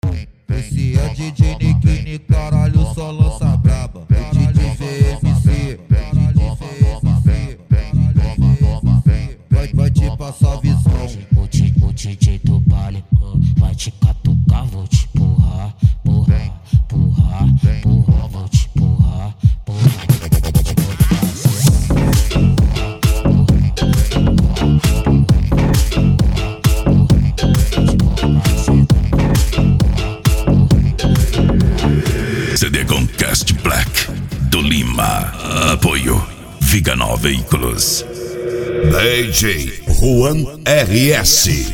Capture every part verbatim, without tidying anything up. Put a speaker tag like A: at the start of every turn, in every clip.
A: Esse é D J Nikini, caralho, só lança braba. O D J V M C, vai, vai te passar visão.
B: O, D, o D J do baile uh, vai te catucar, vou te empurrar, porra, porra, porra, vou te empurrar, porra, vou te botar
C: C D com Cast Black do Lima. Apoio Viganó Veículos. D J Juan R S.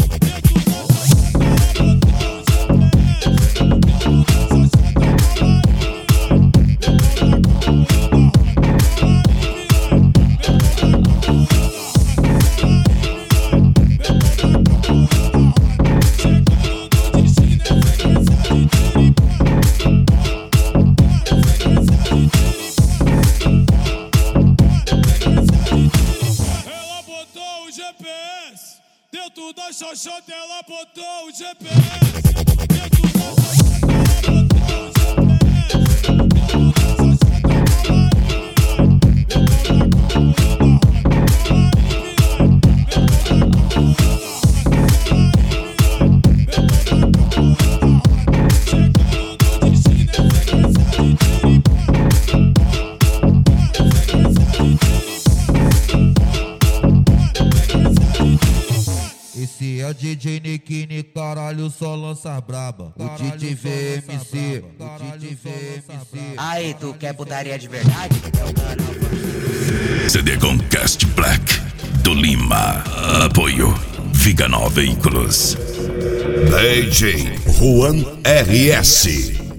D: Dentro da xoxota ela botou o G P S. Dentro da xoxota ela botou o G
A: Esse é D J Nikini, caralho, só lança braba. O D J V M C, o D J V M C.
B: Aí, tu quer putaria de verdade? É o canal.
C: C D com Cast Black do Lima. Apoio Viganó Veículos. D J Juan R S.